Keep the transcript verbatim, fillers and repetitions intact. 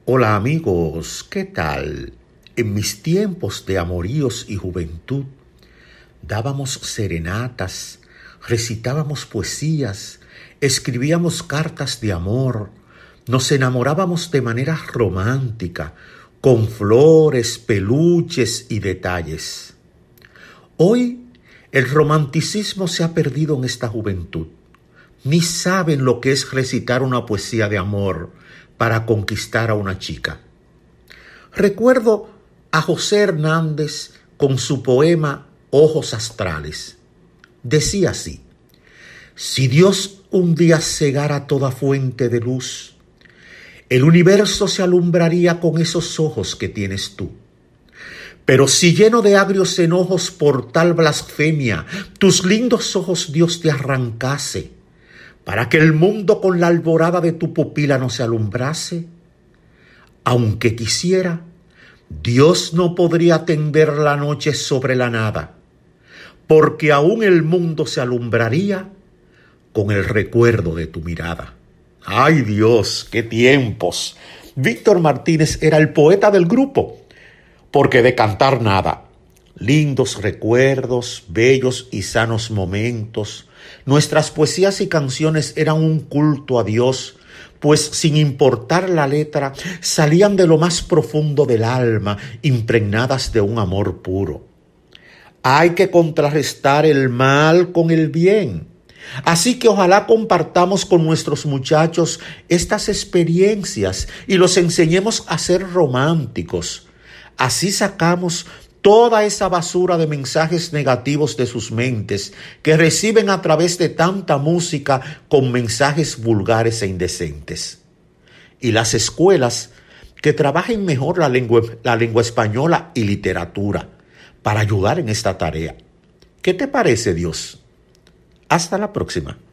Hola amigos, ¿qué tal? En mis tiempos de amoríos y juventud, dábamos serenatas, recitábamos poesías, escribíamos cartas de amor, nos enamorábamos de manera romántica, con flores, peluches y detalles. Hoy, el romanticismo se ha perdido en esta juventud. Ni saben lo que es recitar una poesía de amor para conquistar a una chica. Recuerdo a José Hernández con su poema Ojos Astrales. Decía así: si Dios un día cegara toda fuente de luz, el universo se alumbraría con esos ojos que tienes tú. Pero si lleno de agrios enojos por tal blasfemia, tus lindos ojos Dios te arrancase, para que el mundo con la alborada de tu pupila no se alumbrase, aunque quisiera, Dios no podría tender la noche sobre la nada, porque aún el mundo se alumbraría con el recuerdo de tu mirada. ¡Ay Dios, qué tiempos! Víctor Martínez era el poeta del grupo, porque de cantar nada. Lindos recuerdos, bellos y sanos momentos. Nuestras poesías y canciones eran un culto a Dios, pues sin importar la letra, salían de lo más profundo del alma, impregnadas de un amor puro. Hay que contrarrestar el mal con el bien. Así que ojalá compartamos con nuestros muchachos estas experiencias y los enseñemos a ser románticos. Así sacamos toda esa basura de mensajes negativos de sus mentes que reciben a través de tanta música con mensajes vulgares e indecentes. Y las escuelas que trabajen mejor la lengua, la lengua española y literatura para ayudar en esta tarea. ¿Qué te parece, Dios? Hasta la próxima.